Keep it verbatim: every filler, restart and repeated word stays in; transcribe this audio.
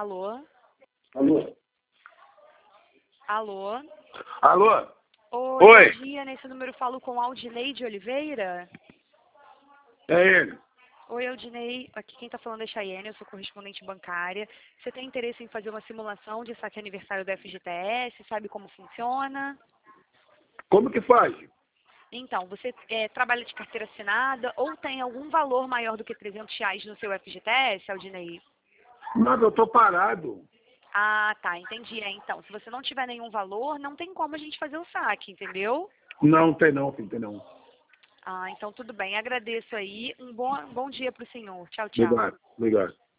Alô? Alô? Alô? Alô? Oi, Oi. bom dia. Nesse número eu falo com Aldinei de Oliveira. É ele. Oi, Aldinei. Aqui quem está falando é Chayenne, eu sou correspondente bancária. Você tem interesse em fazer uma simulação de saque aniversário da F G T S? Sabe como funciona? Como que faz? Então, você é, trabalha de carteira assinada ou tem algum valor maior do que trezentos reais no seu F G T S, Aldinei? Mas eu tô parado. Ah, tá, entendi. É, então, se você não tiver nenhum valor, não tem como a gente fazer o saque, entendeu? Não tem não, filho, tem não. Ah, então tudo bem. Agradeço aí. Um bom, bom dia para o senhor. Tchau, tchau. Obrigado, obrigado.